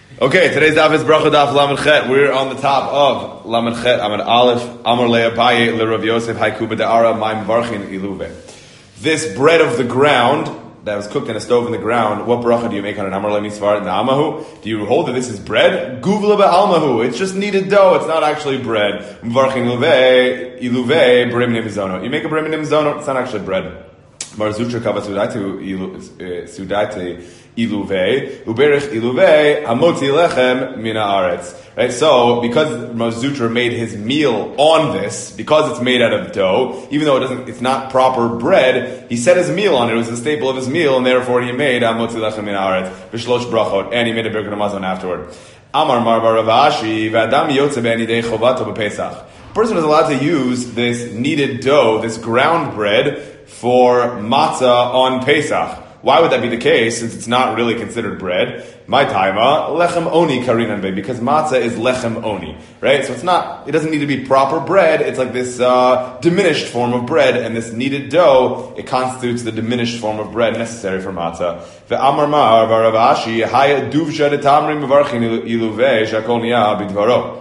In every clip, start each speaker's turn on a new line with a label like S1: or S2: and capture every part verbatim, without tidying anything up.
S1: Okay, today's daf is bracha daf lamed chet. We're on the top of lamed chet. Amad aleph amar le'abaye le'Rav Yosef haikuba de'ara ma'im varchin iluve. This bread of the ground that was cooked in a stove in the ground. What bracha do you make on an amar le'misvar na'amahu? Do you hold that this is bread? Guvla be'almahu. It's just kneaded dough. It's not actually bread. Varchin iluve iluve brim nimzono. You make a brim nimzono. It's not actually bread. Mar zutra kava sudaitu sudaitu. Iluve, uberich iluve, hamotzi lechem mina aretz. Right, so because Marzutra made his meal on this, because it's made out of dough, even though it doesn't, it's not proper bread, he set his meal on it. It was the staple of his meal, and therefore he made hamotzi lechem mina aretz v'shlosh brachot, and he made a birkat hamazon afterward. Amar marvar Rav Ashi v'adam yotze be'nidei chovato b'Pesach. A person is allowed to use this kneaded dough, this ground bread, for matzah on Pesach. Why would that be the case, since it's not really considered bread? My taima, lechem oni karinan be, because matzah is lechem oni, right? So it's not, it doesn't need to be proper bread, it's like this uh, diminished form of bread, and this kneaded dough, it constitutes the diminished form of bread necessary for matzah. Ve'amar mar v'Rav Ashi, haya duvsha detamrim mevarchin iluve shakol niyah bidvaro.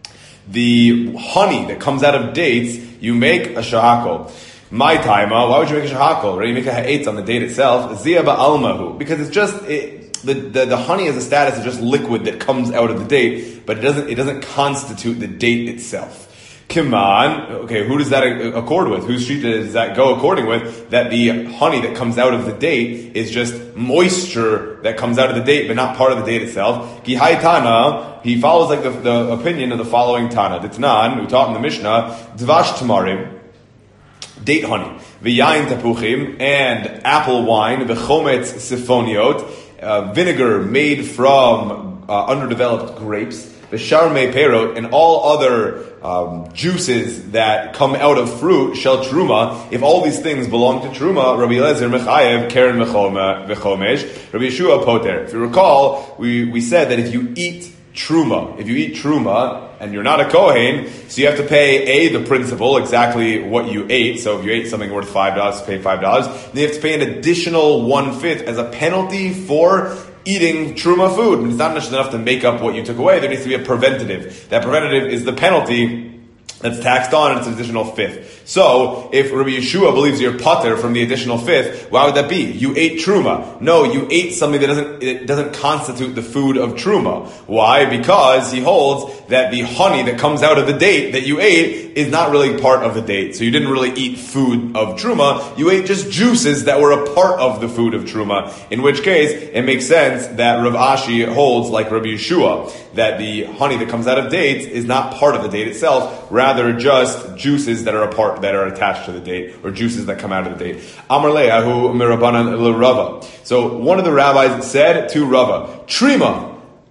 S1: The honey that comes out of dates, you make a shahakol. My taima, why would you make a shahakol? Right? You make a ha'etz on the date itself. Zia ba'almahu. Because it's just, it, the, the, the honey as a status is just liquid that comes out of the date, but it doesn't, it doesn't constitute the date itself. Kiman, okay, who does that accord with? Whose street does that go according with? That the honey that comes out of the date is just moisture that comes out of the date, but not part of the date itself. Gihai Tana, he follows like the, the opinion of the following Tana. Ditnan, who taught in the Mishnah, Dvash Tamarim, date honey, v'yayin tapuchim, and apple wine, v'chometz sifoniot, uh, vinegar made from uh, underdeveloped grapes, v'sharmei perot, and all other um, juices that come out of fruit, shel truma. If all these things belong to truma, Rabbi Eliezer mechayev keren v'chomesh, Rabbi Yeshua poter. If you recall, we, we said that if you eat truma, if you eat truma, and you're not a Kohen, so you have to pay A, the principal, exactly what you ate. So if you ate something worth five dollars, pay five dollars. Then you have to pay an additional one-fifth as a penalty for eating truma food. And it's not just enough to make up what you took away. There needs to be a preventative. That preventative is the penalty that's taxed on, and it's an additional fifth. So, if Rabbi Yeshua believes you're pater from the additional fifth, why would that be? You ate truma. No, you ate something that doesn't, it doesn't constitute the food of truma. Why? Because he holds that the honey that comes out of the date that you ate is not really part of the date. So you didn't really eat food of truma. You ate just juices that were a part of the food of truma. In which case, it makes sense that Rav Ashi holds like Rabbi Yeshua, that the honey that comes out of dates is not part of the date itself, rather just juices that are a part, that are attached to the date, or juices that come out of the date. Amar le'ahu mirabanan l'Rava. So one of the rabbis said to Rava, Trima,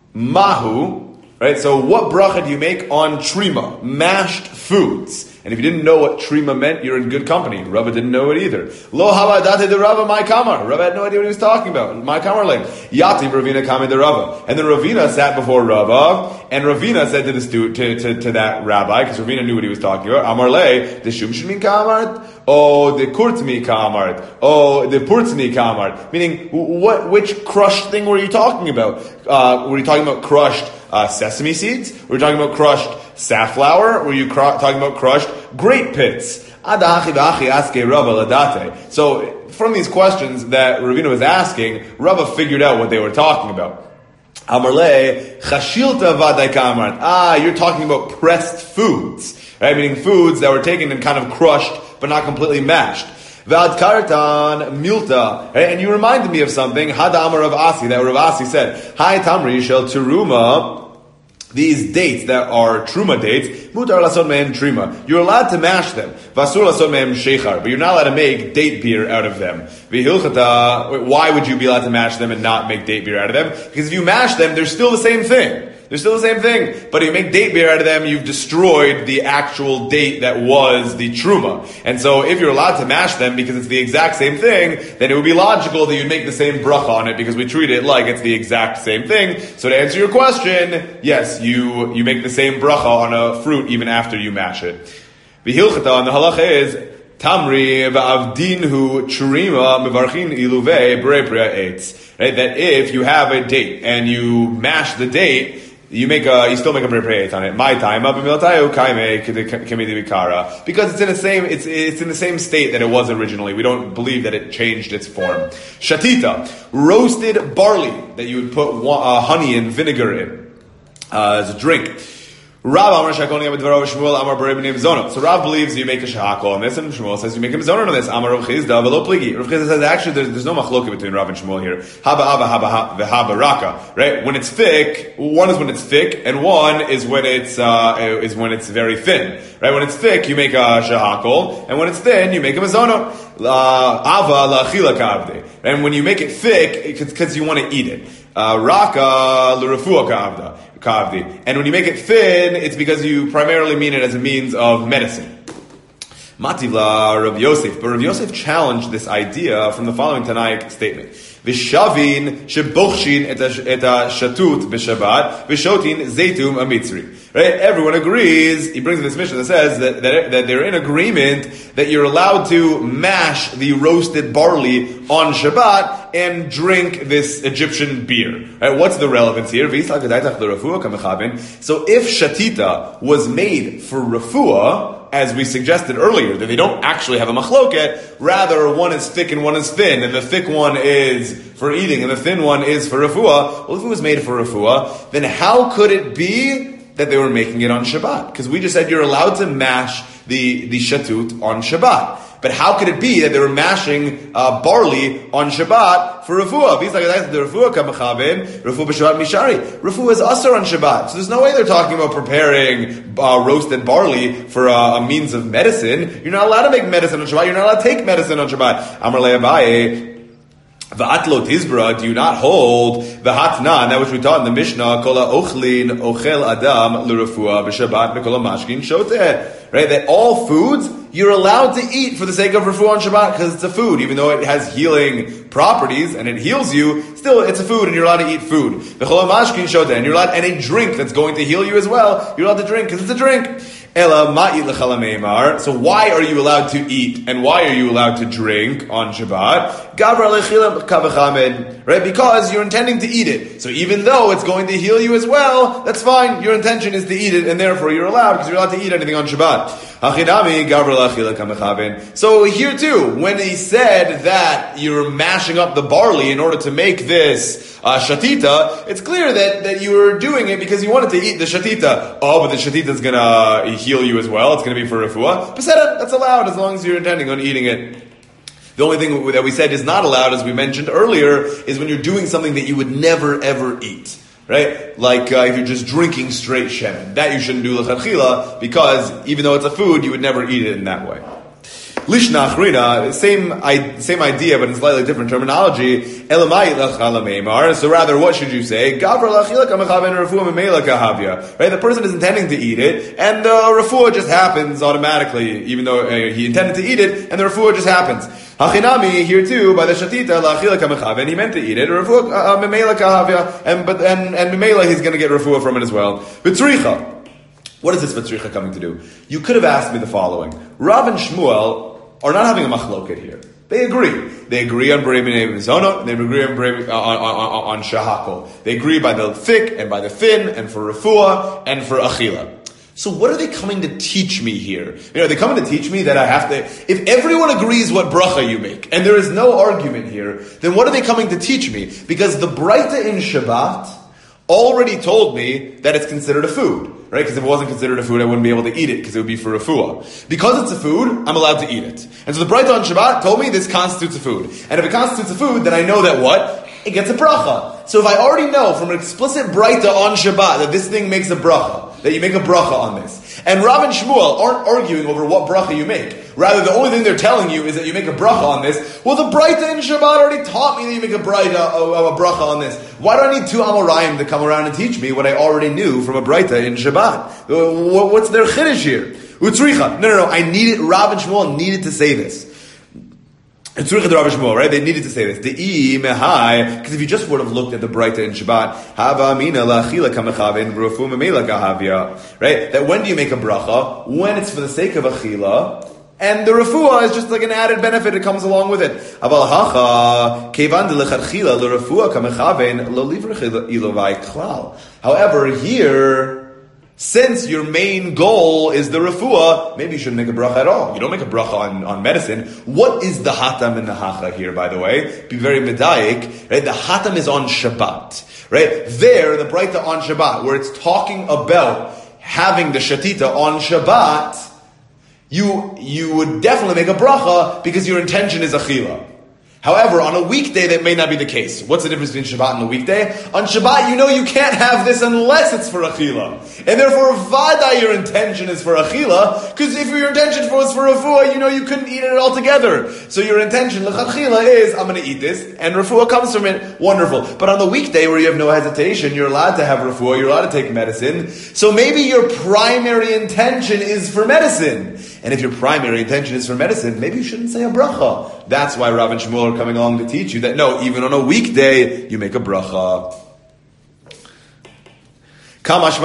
S1: mahu, right? So what bracha do you make on trima, mashed foods? And if you didn't know what trima meant, you're in good company. Rava didn't know it either. Lo havadate de Rava my kamar. Rava had no idea what he was talking about. My kamar like Yati Ravina kame de Rava. And then Ravina sat before Rava, and Ravina said to the stu- to, to, to that rabbi, because Ravina knew what he was talking about. Amar le the shum shmin kamart, oh the kurtmi kamart, oh the purtni kamart. Meaning, what? Which crushed thing were you talking about? Uh, were you talking about crushed uh, sesame seeds? Were you talking about crushed safflower? Were you cr- talking about crushed grape pits? So, from these questions that Ravina was asking, Rava figured out what they were talking about. Ah, you're talking about pressed foods, right? Meaning foods that were taken and kind of crushed, but not completely mashed. V'ad kartan milta, right? And you reminded me of something. Hada Amar Rav Asi, that Rav Asi said, Hai tamri shel teruma. These dates that are truma dates, mutar lasod mehem trima. You're allowed to mash them. Vasur lasod mehem shechar, but you're not allowed to make date beer out of them. V'hilchata, why would you be allowed to mash them and not make date beer out of them? Because if you mash them, they're still the same thing. They're still the same thing. But if you make date beer out of them, you've destroyed the actual date that was the truma. And so if you're allowed to mash them because it's the exact same thing, then it would be logical that you'd make the same bracha on it because we treat it like it's the exact same thing. So to answer your question, yes, you, you make the same bracha on a fruit even after you mash it. V'hilchata, and the halacha is, Tamri v'avdinhu churima mevarchin iluve brepria eitz. Right, that if you have a date and you mash the date, you make a, you still make a brepria eitz on it. My time up because it's in the same, it's it's in the same state that it was originally. We don't believe that it changed its form. Shatita, roasted barley that you would put uh, honey and vinegar in uh, as a drink. Rav Amar Shakoni Abedvaro Shmuel Amar Barei B'nei Mizonot. So Rav believes you make a shahakol on this, and Shmuel says you make a mizonot on this. Amar Rav Chizda v'lo pligi. Rav Chizda says actually there's, there's no machloka between Rav and Shmuel here. Haba ava haba v'haba raka. Right? When it's thick, one is when it's thick, and one is when it's uh, is when it's very thin. Right? When it's thick, you make a shahakol, and when it's thin, you make a mizonot. Ava la'achila ka'avde. And when you make it thick, it's because you want to eat it. Uh, raka l'refua ka'avda. And when you make it thin, it's because you primarily mean it as a means of medicine. Mativla Rav Yosef. But Rav Yosef challenged this idea from the following Tanaic statement. Vishavin shebochshin et shatut b'Shabbat vishotin zeitum amitzri. Right? Everyone agrees. He brings this mission that says that, that, that they're in agreement that you're allowed to mash the roasted barley on Shabbat and drink this Egyptian beer. Right? What's the relevance here? So if shatita was made for refuah, as we suggested earlier, that they don't actually have a machloket, rather one is thick and one is thin, and the thick one is for eating and the thin one is for refuah. Well, if it was made for refuah, then how could it be that they were making it on Shabbat? Because we just said you're allowed to mash the, the shatut on Shabbat. But how could it be that they were mashing uh, barley on Shabbat for refuah? Refuah is asur on Shabbat. So there's no way they're talking about preparing uh, roasted barley for uh, a means of medicine. You're not allowed to make medicine on Shabbat. You're not allowed to take medicine on Shabbat. Amar le Abaye, V'atlo tizbra, do you not hold v'hatna, that which we taught in the Mishnah, kola ochlin ochel adam l'refuah b'Shabbat v'kola mashkin shoteh. Right, that all foods you're allowed to eat for the sake of refuah on Shabbat because it's a food, even though it has healing properties and it heals you. Still, it's a food, and you're allowed to eat food. V'kola mashkin shoteh, and you're allowed, and a drink that's going to heal you as well. You're allowed to drink because it's a drink. Ela ma'it l'chala meimar. So why are you allowed to eat and why are you allowed to drink on Shabbat? Gavra lechilam kavachamed. Right? Because you're intending to eat it. So even though it's going to heal you as well, that's fine. Your intention is to eat it, and therefore you're allowed because you're allowed to eat anything on Shabbat. Hachinami gavra lechila kavachamed. So here too, when he said that you're mashing up the barley in order to make this uh, shatita, it's clear that, that you were doing it because you wanted to eat the shatita. Oh, but the shatita is gonna heal you as well. It's going to be for refuah. Peseda, that's allowed as long as you're intending on eating it. The only thing that we said is not allowed, as we mentioned earlier, is when you're doing something that you would never ever eat. Right? Like uh, if you're just drinking straight shemen. That you shouldn't do l'chadchila, because even though it's a food, you would never eat it in that way. Lishna achrina, same same idea, but in slightly different terminology. Elamai l'chala meimar. So rather, what should you say? Gavra l'achila kamachaven refuah memela kahavya. Right? The person is intending to eat it, and the refuah just happens automatically, even though uh, he intended to eat it, and the refuah just happens. Hachinami here too by the shatita l'achila kamachaven. He meant to eat it. Refuah memela kahavya, and but and and memela he's going to get refuah from it as well. B'tzricha. What is this v'tzricha coming to do? You could have asked me the following: Rav and Shmuel are not having a machloket here. They agree. They agree on Barei B'nei Mizonot, they agree on, on, on, on, on Shahakol. They agree by the thick and by the thin, and for refuah, and for achila. So what are they coming to teach me here? You know, they're coming to teach me that I have to, if everyone agrees what bracha you make, and there is no argument here, then what are they coming to teach me? Because the Breita in Shabbat already told me that it's considered a food. Right? Because if it wasn't considered a food, I wouldn't be able to eat it because it would be for refuah. Because it's a food, I'm allowed to eat it. And so the Breita on Shabbat told me this constitutes a food. And if it constitutes a food, then I know that what? It gets a bracha. So if I already know from an explicit Breita on Shabbat that this thing makes a bracha, that you make a bracha on this, and Rav and Shmuel aren't arguing over what bracha you make. Rather, the only thing they're telling you is that you make a bracha on this. Well, the Breita in Shabbat already taught me that you make a Breita, a, a bracha on this. Why do I need two Amoraim to come around and teach me what I already knew from a Breita in Shabbat? What's their chiddush here? Utzricha. No, no, no. I needed, Rav and Shmuel needed to say this. Utzricha to Rav and Shmuel, right? They needed to say this. De'i mehai. Because if you just would have looked at the Breita in Shabbat, hava mina la'achila kamechavin v'rufu memela kahavya. Right? That when do you make a bracha? When it's for the sake of achila, And the refuah is just like an added benefit that comes along with it. However, here, since your main goal is the refuah, maybe you shouldn't make a bracha at all. You don't make a bracha on, on medicine. What is the hatam and the hacha here, by the way? Be very medayik, right? The hatam is on Shabbat, right? There, the Braita on Shabbat, where it's talking about having the shatita on Shabbat, you you would definitely make a bracha because your intention is achila. However, on a weekday, that may not be the case. What's the difference between Shabbat and the weekday? On Shabbat, you know you can't have this unless it's for achila. And therefore, vada, your intention is for achila, because if your intention was for refuah, you know you couldn't eat it altogether. So your intention, l'chachila, is, I'm going to eat this, and refuah comes from it, wonderful. But on the weekday, where you have no hesitation, you're allowed to have refuah, you're allowed to take medicine, so maybe your primary intention is for medicine. And if your primary intention is for medicine, maybe you shouldn't say a bracha. That's why Rav and Shmuel are coming along to teach you that no, even on a weekday, you make a bracha. Because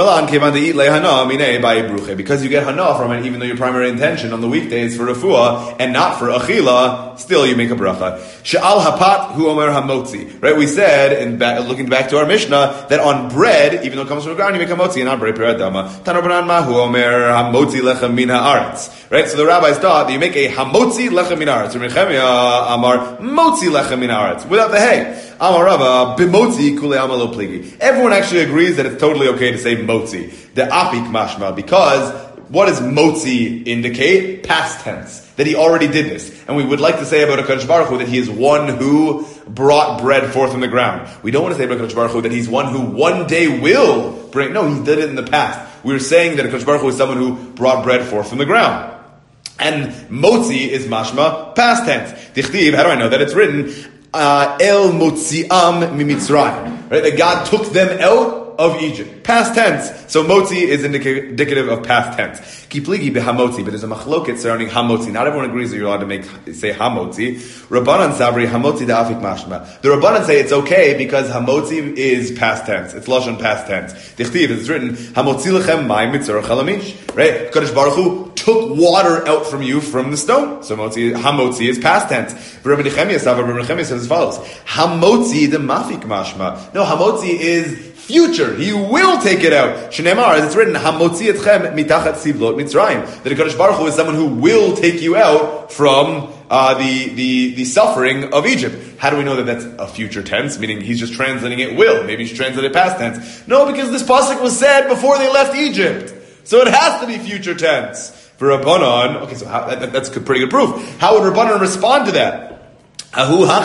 S1: you get hana from it, even though your primary intention on the weekday is for refuah and not for achila, still you make a bracha. She'al hapat hu omer hamotzi. Right? We said, in back, looking back to our Mishnah, that on bread, even though it comes from the ground, you make hamotzi, and not bread piradama. Tanobanan mahu omer hamotzi lechem min haaretz. Right? So the rabbis thought that you make a hamotzi lechem min haaretz. Rechemia amar motzi lechem min haaretz, without the hay. Amar Rava bimotzi kule amalo pligi. Everyone actually agrees that it's totally okay to say motzi, the apik mashma, because what does motzi indicate? Past tense. That he already did this. And we would like to say about HaKadosh Baruch Hu that he is one who brought bread forth from the ground. We don't want to say about HaKadosh Baruch Hu that he's one who one day will bring, no, he did it in the past. We're saying that HaKadosh Baruch Hu is someone who brought bread forth from the ground. And motzi is mashma, past tense. Dichtiv, how do I know that? It's written, uh, El motzi'am mimitzrayim. Right? That God took them out of Egypt. Past tense. So motzi is indica- indicative of past tense. Kipligi behamotzi, but there's a machloket surrounding hamotzi. Not everyone agrees that you're allowed to make say hamotzi. Rabbanan sabri hamotzi da'afik mashma. The Rabbanan say it's okay because hamotzi is past tense. It's lashon past tense. Dichtiv, it's written hamotzi lechem mayim mitzor chalamish. Right? Kadosh Baruch Hu took water out from you from the stone. So motzi, hamotzi is past tense. Rabbi Nechemia Rabbi Nechemia says as follows: hamotzi the mafik mashma. No, hamotzi is future. He will take it out. Shneimar, as it's written, hamotzi etchem mitachat sivlot mitzrayim. That HaKadosh Baruch Hu is someone who will take you out from uh, the, the, the suffering of Egypt. How do we know that that's a future tense? Meaning he's just translating it will. Maybe he's translating past tense. No, because this pasuk was said before they left Egypt. So it has to be future tense. For Rabbanan, okay, so how, that, that's pretty good proof. How would Rabbanan respond to that? No, no,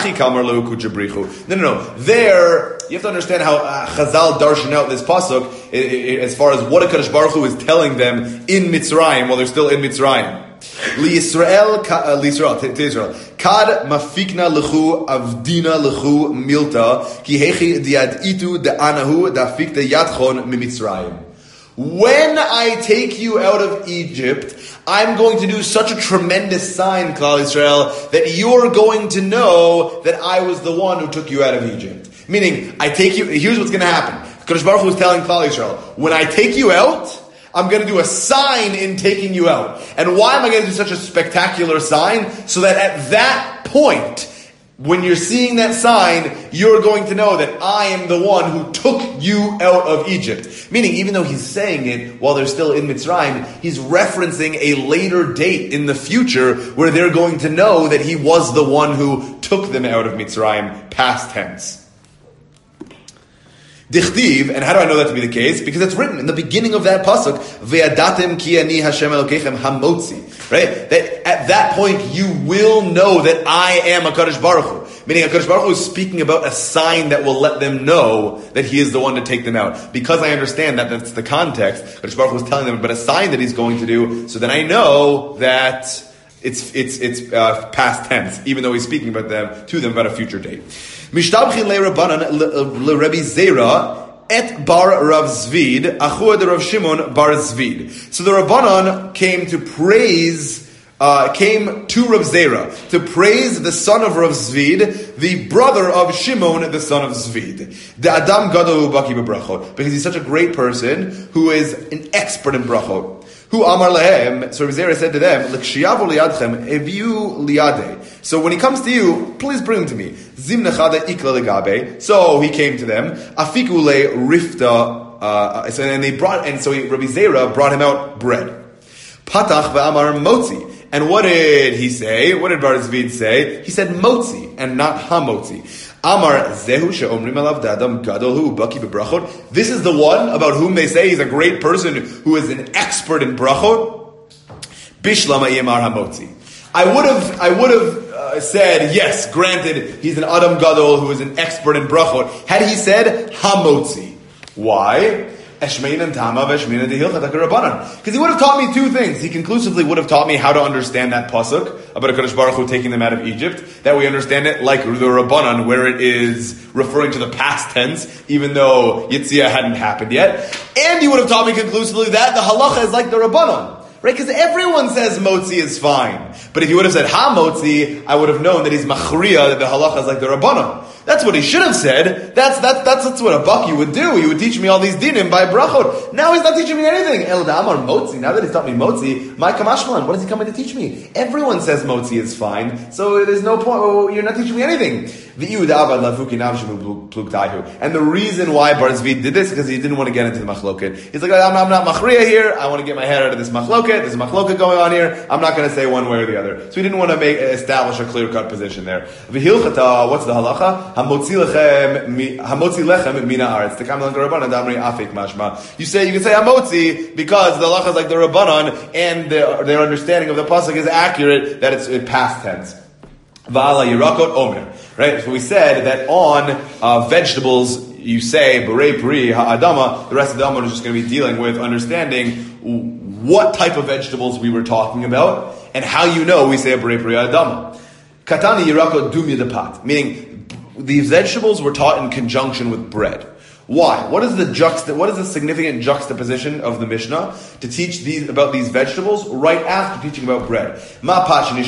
S1: no. There, you have to understand how uh, Chazal darshan out this pasuk it, it, as far as what HaKadosh Baruch Hu is telling them in Mitzrayim while they're still in Mitzrayim. L'Yisrael, l'Yisrael, to Israel. Kad mafikna lechu avdina lechu milta ki hechi diad itu de anahu da fikta yadchon mimitzrayim. When I take you out of Egypt, I'm going to do such a tremendous sign, Klal Yisrael, that you're going to know that I was the one who took you out of Egypt. Meaning, I take you, here's what's going to happen. Kadosh Baruch Hu is telling Klal Yisrael, when I take you out, I'm going to do a sign in taking you out. And why am I going to do such a spectacular sign? So that at that point, when you're seeing that sign, you're going to know that I am the one who took you out of Egypt. Meaning, even though he's saying it while they're still in Mitzrayim, he's referencing a later date in the future where they're going to know that he was the one who took them out of Mitzrayim, past tense. Dichtiv, and how do I know that to be the case? Because it's written in the beginning of that pasuk, Ve'adatem ki ani Hashem Elokechem hamotzi. Right? That at that point you will know that I am HaKadosh Baruch Hu. Meaning HaKadosh Baruch Hu is speaking about a sign that will let them know that he is the one to take them out. Because I understand that that's the context, HaKadosh Baruch Hu is telling them about a sign that he's going to do, so then I know that it's it's it's uh, past tense, even though he's speaking about them to them about a future date. Mishtabchin le Rabbanan le Rabbi Zera et bar Rav Zvid achua de Rav Shimon bar Zvid. So the Rabbanan came to praise uh, came to Rav Zera to praise the son of Rav Zvid, the brother of Shimon, the son of Zvid. The Adam Gadol Baki B'Brachot, because he's such a great person who is an expert in brachot. Who Amar Lehem, so Rav Zera said to them, L'kshiyavu liyadchem, eviu liyade. So when he comes to you, please bring him to me. Zim nechada ikla legabe. So he came to them. Afiku le rifta. Uh, so and they brought, and so he, Rabbi Zera brought him out bread. Patach ve'amar motzi. And what did he say? What did Bar Zvid say? He said motzi and not hamotzi. Amar zehu she'omrim alav dadam gadolhu baki bebrachot. This is the one about whom they say he's a great person who is an expert in brachot. Bishlama yemar hamotzi. I would have, I would have uh, said yes. Granted, he's an adam gadol who is an expert in brachot. Had he said hamotzi, why? Because he would have taught me two things. He conclusively would have taught me how to understand that pasuk about HaKadosh Baruch Hu taking them out of Egypt. That we understand it like the Rabbanan, where it is referring to the past tense, even though Yetziah hadn't happened yet. And he would have taught me conclusively that the halacha is like the Rabbanan. Right? Because everyone says motzi is fine. But if he would have said ha-motzi, I would have known that he's machriya, that the halacha is like the Rabbanan. That's what he should have said. That's, that's, that's, that's what a baki would do. He would teach me all these dinim by brachot. Now he's not teaching me anything. El da'amar motzi. Now that he's taught me motzi, my kamashmalan, what is he coming to teach me? Everyone says motzi is fine. So there's no point, oh, you're not teaching me anything. And the reason why Bar Zvid did this is because he didn't want to get into the machloket. He's like, I'm, I'm not machriya here. I want to get my head out of this machloket. There's a machloket going on here. I'm not going to say one way or the other. So he didn't want to make establish a clear-cut position there. V'hilchata, what's the halacha? Hamotzi lechem mina aretz. Tekam like the Rabbanan damri afik mashma. You say you can say hamotzi because the halacha is like the Rabbanan, and their, their understanding of the pasuk is accurate that it's in past tense. Va'ala yirakot omer. Right. So we said that on uh, vegetables you say berei pri ha'adama. The rest of the Amud is just going to be dealing with understanding what type of vegetables we were talking about and how you know we say a berei pri ha'adama. Katani yirakot dumya depat, meaning these vegetables were taught in conjunction with bread. Why? What is the juxta- What is the significant juxtaposition of the Mishnah to teach these about these vegetables right after teaching about bread? Ma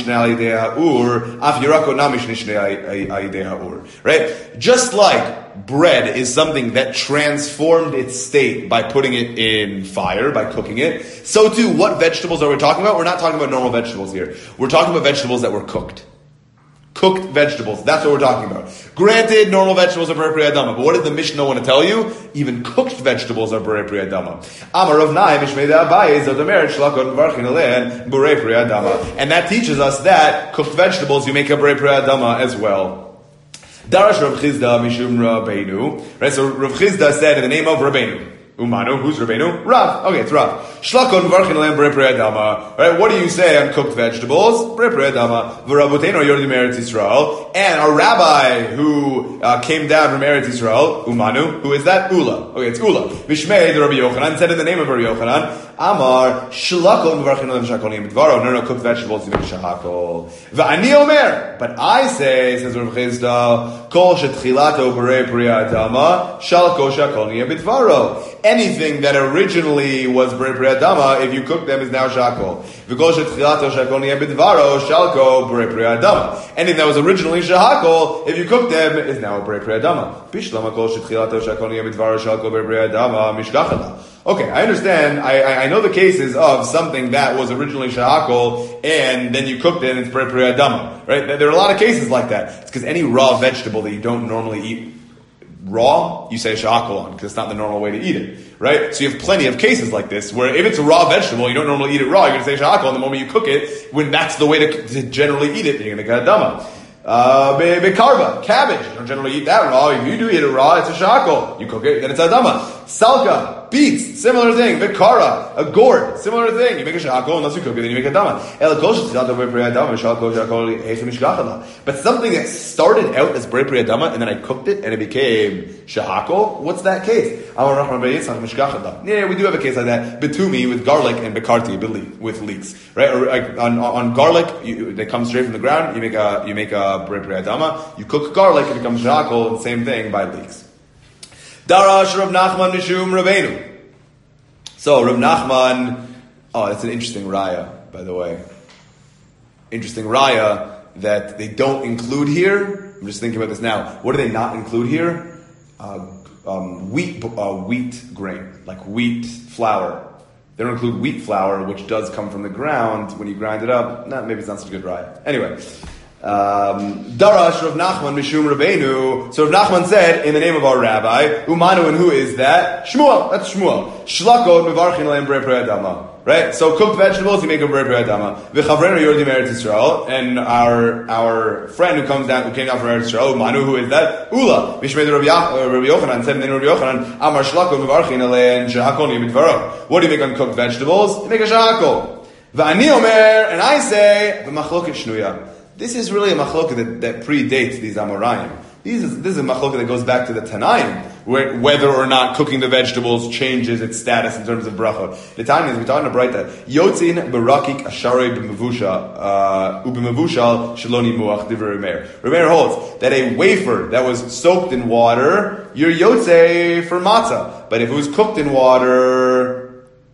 S1: right? Just like bread is something that transformed its state by putting it in fire, by cooking it, so too, what vegetables are we talking about? We're not talking about normal vegetables here. We're talking about vegetables that were cooked. Cooked vegetables. That's what we're talking about. Granted, normal vegetables are berei pri adama, but what does the Mishnah want to tell you? Even cooked vegetables are berei pri adama. Amar Rav Nai mishmei de'abaye zodamer shlakot varchin alein berei pri adama, and that teaches us that cooked vegetables you make a berei pri adama as well. Darash Rav Chizda mishum Rabbeinu. Right. So Rav Chizda said in the name of Rabbeinu. Umanu, who's Rabbeinu? Rav. Okay, it's Rav. Shlakon varchin alein berei pri adama. Right? What do you say on cooked vegetables? Berei pri adama. V'raboteinu yordim Eretz Yisrael. And a rabbi who uh, came down from Eretz Yisrael, Umanu, who is that? Ula. Okay, it's Ula. Vishmei the Rabbi Yochanan said in the name of Rabbi Yochanan, Amar shlakon varchin alein shakolim b'dvaro. No, no, cooked vegetables you make shahakol. V'ani omer. But I say, says Rav Chizda, kol shetchilato berei pri adama shalko shakol niyeh b'dvaro. Anything that originally was berei pri adama, if you cook them, is now shakol. V'kol shetchilato shakol niyeh b'dvaro shalko berei pri adama. Anything that was originally shahakol, if you cook them, is now a berei pri adama. Bishlama kol shetchilato shakol niyeh b'dvaro shalko berei pri adama mishkachada. Okay, I understand. I, I I know the cases of something that was originally shahakol and then you cooked it and it's berei pri adama. Right? There are a lot of cases like that. It's because any raw vegetable that you don't normally eat raw, you say shahakol on, because it's not the normal way to eat it, right? So you have plenty of cases like this, where if it's a raw vegetable, you don't normally eat it raw, you're going to say shahakol, and the moment you cook it, when that's the way to, to generally eat it, then you're going to get a dama. Uh, bekarva, cabbage, you don't generally eat that raw. If you do eat it raw, it's a shahakol. You cook it, then it's a dama. Salka, beets, similar thing. Vikara, a gourd, similar thing. You make a shahakol, unless you cook it, then you make a dama. But something that started out as berei pri adama, and then I cooked it, and it became shahakol, what's that case? Yeah, we do have a case like that. Betumi with garlic and bekarti with leeks, right? Or, like, on, on garlic, you, they come straight from the ground. You make a you make a berei pri adama. You cook garlic, it becomes shahakol. The same thing by leeks. Darash Rav Nachman Mishum Rabbeinu. So Rav Nachman, oh, that's an interesting raya, by the way. interesting raya that they don't include here. I'm just thinking about this now. What do they not include here? Uh, um, wheat, uh, wheat grain, like wheat flour. They don't include wheat flour, which does come from the ground. When you grind it up, nah, maybe it's not such a good raya. Anyway. Um, Darash Rav Nachman Mishum Rabbeinu. So Rav Nachman said, in the name of our rabbi, Umanu, and who is that? Shmuel. That's Shmuel. Shlakot mevarchin leim brei prei adama. Right? So cooked vegetables, you make a brei prei adama. V'chavrenu yordim Eretz Yisrael. And our, our friend who comes down, who came down from Eretz Yisrael, Umanu, who is that? Ula. Mishmei Rabbi Yochanan said in the name of Rabbi Yochanan, Amar Shlakot mevarchin leim shehakol niyeh b'dvaro. What do you make on cooked vegetables? You make a shehakol. V'ani omer, and I say, v'machloket shnuya. This is really a machloka that, that predates these Amoraim. These is, this is a machloka that goes back to the Tanaim, where whether or not cooking the vegetables changes its status in terms of bracha. The Tanaim is we're talking about that Yotzin barakik asharei b'mavusha u'b'mavushal shaloni muach divrei Remeir. Remeir holds that a wafer that was soaked in water, you're yotze for matzah, but if it was cooked in water,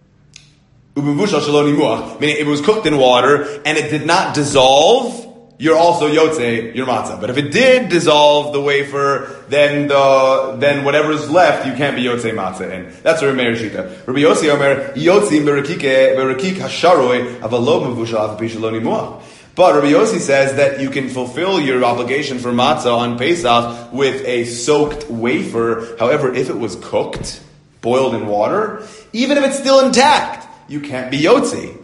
S1: u'b'mavushal shaloni muach, meaning if it was cooked in water and it did not dissolve, you're also yotze your matzah. But if it did dissolve the wafer, then the then whatever's left you can't be yotze matzah in. That's what Remeir Shita. Rabbi Yossi Omer yotzim berakike berakik hasharoi avalo mevushal avpishaloni muach. But Rabbi Yossi says that you can fulfill your obligation for matzah on Pesach with a soaked wafer. However, if it was cooked, boiled in water, even if it's still intact, you can't be yotze.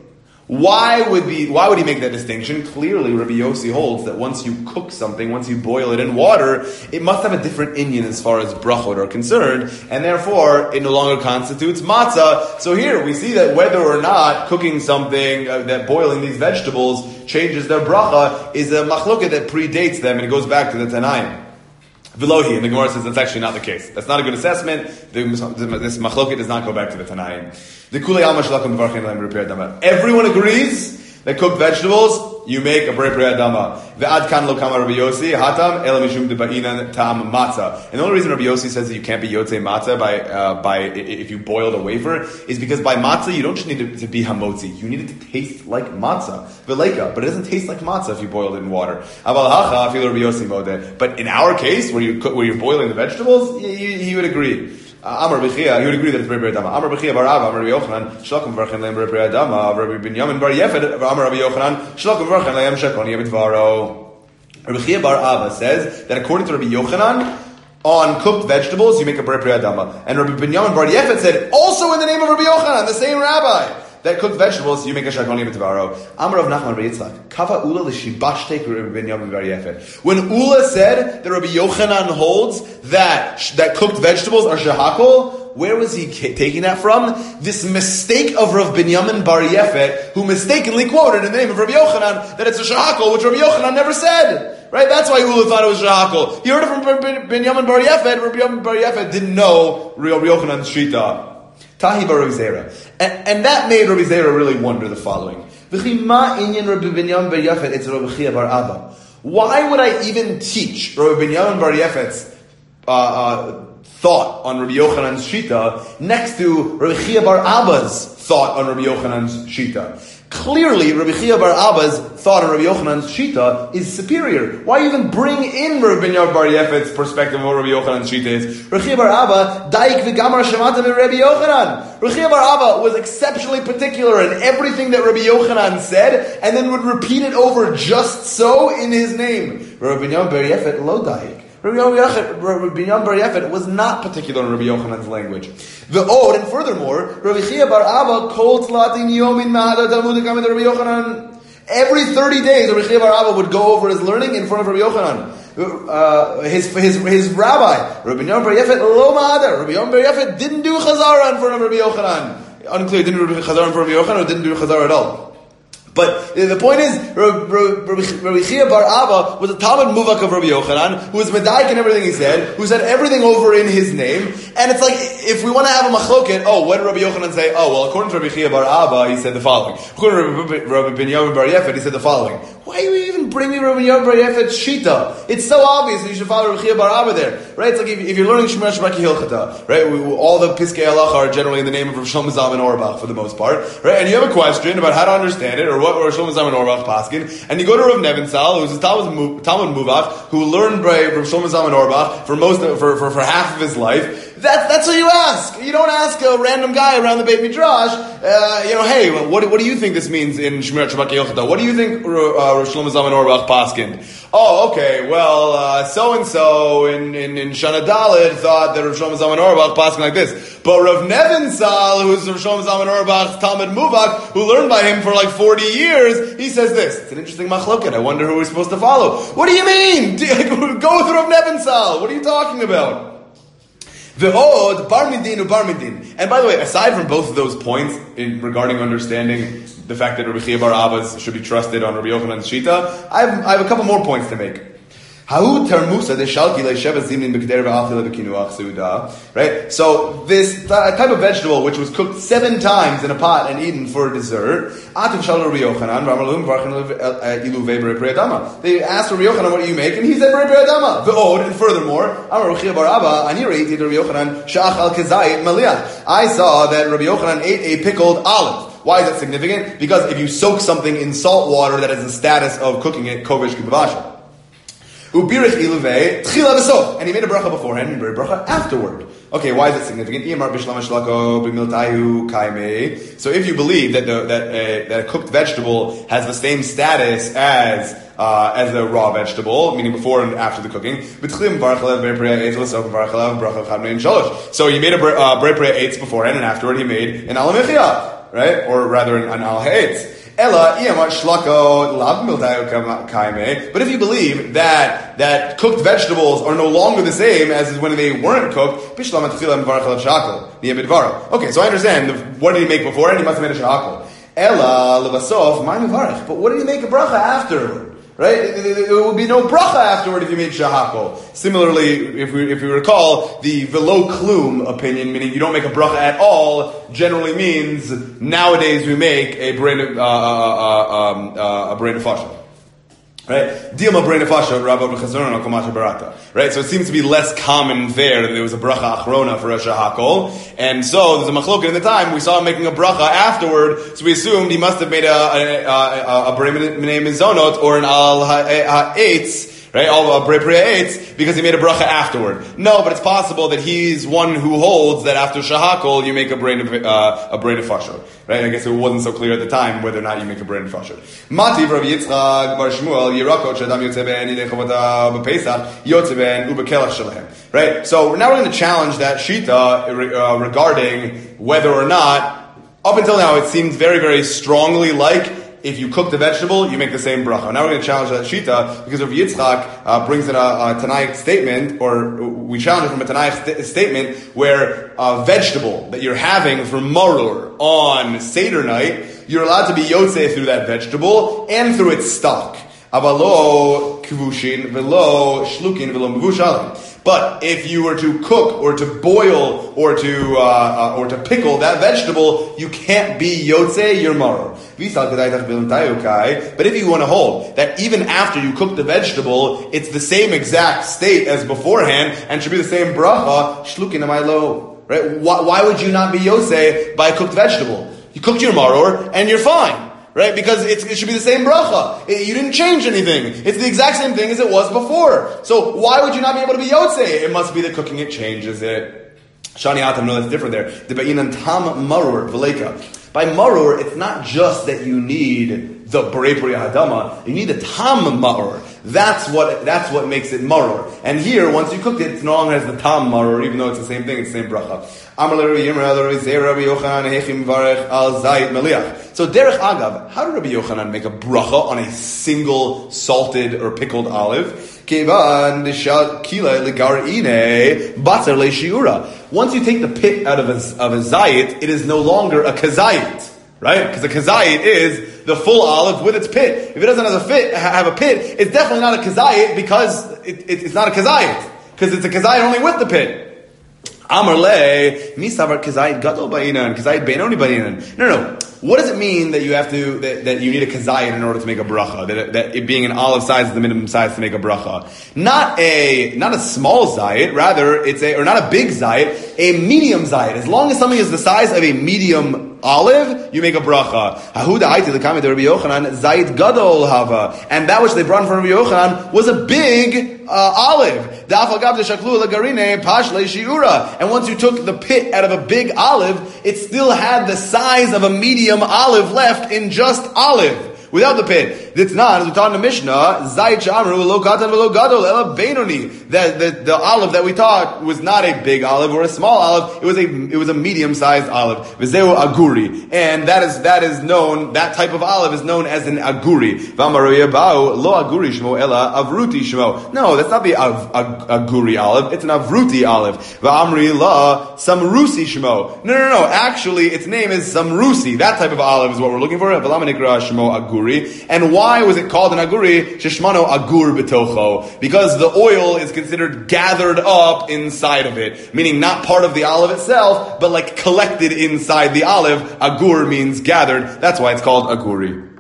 S1: Why would be why would he make that distinction? Clearly, Rabbi Yossi holds that once you cook something, once you boil it in water, it must have a different inyan as far as brachot are concerned, and therefore it no longer constitutes matzah. So here we see that whether or not cooking something, uh, that boiling these vegetables changes their bracha, is a machloket that predates them, and it goes back to the Tanaim. Velohi, and the Gemara says that's actually not the case. That's not a good assessment. The, this machloket does not go back to the Tanaim. The Kulei Alma Shalachim Varchin Leim Brei Prei Adama. Everyone agrees that cooked vegetables, you make a Brei Prei Adama. Ve'ad kan lo kama Rabbi Yossi, hatam ela mishum deba'inan tam matzah. And the only reason Rabbi Yossi says that you can't be yotzei matzah by, uh, by, if you boiled a wafer, is because by matzah you don't just need it to be hamotzi. You need it to taste like matzah. Ve'leika, but it doesn't taste like matzah if you boil it in water. Aval hacha, afilu Rabbi Yossi modeh. But in our case, where you cook, where you're boiling the vegetables, he, he would agree. Amar Bechia, he would agree that it's Brei Prei Adama. Amar Bechia bar Abba, Amar Rabbi Yochanan, Shlokim Varchen Leim Brei Prei Adama, Rabbi Binyamin bar Yefed, Amar Rabbi Yochanan, Shlokim Varchen Leim Shekon Yevit Rabbi Bechia bar Abba says that according to Rabbi Yochanan, on cooked vegetables you make a Brei Prei Adama. And Rabbi Binyamin bar Yefed said, also in the name of Rabbi Yochanan, the same rabbi, that cooked vegetables, you make a shakon yevit. Amar of Nachman Bar Yitzchak, Kava Ula l'shibashtek Rabbi Binyamin Bar Yefed. When Ula said that Rabbi Yochanan holds that that cooked vegetables are shehakol, where was he k- taking that from? This mistake of Rav Binyamin Bar Yefed, who mistakenly quoted in the name of Rabbi Yochanan that it's a shehakol, which Rabbi Yochanan never said. Right? That's why Ula thought it was shehakol. He heard it from Binyamin Bar Yefed. Rabbi Binyamin Bar Yefed didn't know Rabbi Yochanan's shita. Tahi bar Rabbi Zera. And, and that made Rabbi Zera really wonder the following. Why would I even teach Rabbi Binyamin Bar Yefet's uh, uh, thought on Rabbi Yochanan's shita next to Rabbi Chia bar Abba's thought on Rabbi Yochanan's shita? Clearly, Rabbi Chia bar Abba's thought on Rabbi Yochanan's shita is superior. Why even bring in Rabbi Binyamin Bar Yefet's perspective of what Rabbi Yochanan's shita is? Rabbi Chia bar Abba, daik v'gamar shemata mi Rabbi Yochanan. Rabbi Chia bar Abba was exceptionally particular in everything that Rabbi Yochanan said, and then would repeat it over just so in his name. Rabbi Binyamin Bar Yefet lo daik. Rabbi Binyamin Bar Yefet was not particular in Rabbi Yochanan's language. The Od, and furthermore, Rabbi Chia bar Abba kol tzlatin yomin ma'ada Talmud kamid Rabbi Yochanan. Every thirty days, Rabbi Chia bar Abba would go over his learning in front of Rabbi Yochanan. Uh, his, his, his rabbi, Rabbi Binyamin Bar Yefet lo ma'ada. Rabbi Binyamin Bar Yefet didn't do chazara in front of Rabbi Yochanan. Unclear, didn't do chazara in front of Rabbi Yochanan or didn't do chazara at all. But the point is, Rabbi Chia bar Abba was a Talmud Muvak of Rabbi Yochanan, who was Medaik in everything he said, who said everything over in his name, and it's like, if we want to have a machloket, oh, what did Rabbi Yochanan say? Oh, well, according to Rabbi Chia bar Abba, he said the following. According to Rabbi Binyamin Bar Yefet, he said the following. Why are you even bringing Rabbi Binyamin Bar Yefet's shita? It's so obvious that you should follow Rabbi Chia bar Abba there, right? It's like if, if you're learning Shemar Shabaki Hilchata, right? We, we, all the Piskei Halacha are generally in the name of Rav Shlomo Zalman Auerbach for the most part, right? And you have a question about how to understand it, or what Rosh Shlomo Zalman Auerbach paskin, and you go to Rav Nebenzahl, who's a Talmud, Talmud Muvach, who learned by Rav Shlomo Zalman Auerbach for most of, for, for for half of his life. That's that's what you ask. You don't ask a random guy around the Beit Midrash. Uh, you know, hey, what what do you think this means in Shmirat Shabbat Yochada? What do you think uh, Rav Shlomo Zalman Auerbach paskin? Oh, okay. Well, so and so in in in Shana Dalet thought that Rav Shlomo Zalman Auerbach paskin like this, but Rav Nebenzahl, who's Rav Shlomo Zalman Auerbach's Talmud Muvak, who learned by him for like forty years, he says this. It's an interesting machloket. I wonder who we're supposed to follow. What do you mean? Go with Rav Nebenzahl. What are you talking about? Ve'od bar midin u'bar midin. And by the way, aside from both of those points in regarding understanding the fact that Rabbi Chia bar Abba should be trusted on Rabbi Yochanan's Shita, I have, I have a couple more points to make. Right? So this type of vegetable, which was cooked seven times in a pot and eaten for dessert, they asked Rabbi Yochanan, what do you make? And he said, and furthermore, I saw that Rabbi Yochanan ate a pickled olive. Why is that significant? Because if you soak something in salt water that has the status of cooking it, kovish kibavasha. Ubirich iluvei tchila v'sof, and he made a bracha beforehand and he made a bracha afterward. Okay, why is it significant? So if you believe that the, that uh, that a cooked vegetable has the same status as uh, as a raw vegetable, meaning before and after the cooking, so he made a brei priya eitz beforehand and afterward he made an al mechia, right, or rather an al ha'etz. But if you believe that that cooked vegetables are no longer the same as when they weren't cooked, okay, so I understand. What did he make beforehand? He must have made a shahakol. But what did he make a bracha after? Right? There would be no bracha afterward if you made shahakol. Similarly, if we if we recall, the velo klum opinion, meaning you don't make a bracha at all, generally means nowadays we make a brain uh, uh, uh, um, uh, a brain of fasha. Right? Dilma brain of fasha, Rabba b'chazon al komasha barata. Right? So it seems to be less common there that there was a bracha achrona for a shahakol. And so there's a machloket in the time, we saw him making a bracha afterward, so we assumed he must have made a, a, a, a brain minei mizonot or an al ha'etz, right? All uh, brei priya eitz, because he made a bracha afterward. No, but it's possible that he's one who holds that after shahakol you make a brain of uh, a brain of fasher. Right? I guess it wasn't so clear at the time whether or not you make a brain of fasher. Mati Rav Yitzchak bar Shmuel yirakot shadam yotzeh ben yidei chavata b'pesach yotzeh ben ubekelach shalahem. Right? So now we're going to challenge that shita uh, regarding whether or not, up until now it seems very very strongly like if you cook the vegetable, you make the same bracha. Now we're going to challenge that shita because Rav Yitzchak uh, brings in a, a Tanaic statement, or we challenge it from a Tanaic st- statement where a vegetable that you're having for maror on Seder night, you're allowed to be yotzeh through that vegetable and through its stock. Avalo kivushin velo shlukin velo mevushalim. But if you were to cook or to boil or to uh, uh, or to pickle that vegetable, you can't be yotzeh your maror. But if you want to hold that even after you cook the vegetable, it's the same exact state as beforehand and should be the same bracha, shlukin amaylo. Right? Why, why would you not be yotzeh by a cooked vegetable? You cooked your maror and you're fine. Right? Because it's, it should be the same bracha. It, you didn't change anything. It's the exact same thing as it was before. So why would you not be able to be yotzeh? It must be that cooking it changes it. Shani Atam, no, that's different there. The ba'inan tam marur v'leika. By marur, it's not just that you need the brei priya hadama. You need the tam marur. That's what that's what makes it marur. And here, once you cooked it, it's no longer has the tam marur, even though it's the same thing, it's the same bracha. So derech agav, how did Rabbi Yochanan make a bracha on a single salted or pickled olive? Once you take the pit out of a, of a zayit, it is no longer a kazayit, right? Because a kazayit is the full olive with its pit. If it doesn't have a fit, have a pit, it's definitely not a kazayit because it, it, it's not a kazayit because it's a kazayit only with the pit. Amar le misavar kazayit gadol ba'inan, kazayit beinoni ba'inan. No, no. What does it mean that you have to that, that you need a kazayit in order to make a bracha? That, that it being an olive size is the minimum size to make a bracha. Not a not a small zayit, rather it's a or not a big zayit, a medium zayit. As long as something is the size of a medium olive, you make a bracha. And that which they brought in front of Rabbi Yochanan was a big uh, olive. And once you took the pit out of a big olive, it still had the size of a medium olive left in just olive. Without the pit. It's not, as we taught in the Mishnah, Zayit Shamru, lo katan velo gadol, ela beinoni. That the, the olive that we taught was not a big olive or a small olive, it was a it was a medium-sized olive. V'zeu aguri. And that is that is known, that type of olive is known as an aguri. V'amaru yabau, lo aguri shmo, ela avruti shmo. No, that's not the av, ag, aguri olive, it's an avruti olive. V'amri la, samrusi shmo. No, no, no, actually its name is samrusi. That type of olive is what we're looking for. V'lama nikra shmo aguri. And why was it called an aguri? Sheshmano agur betocho. Because the oil is considered gathered up inside of it. Meaning not part of the olive itself, but like collected inside the olive. Agur means gathered. That's why it's called aguri.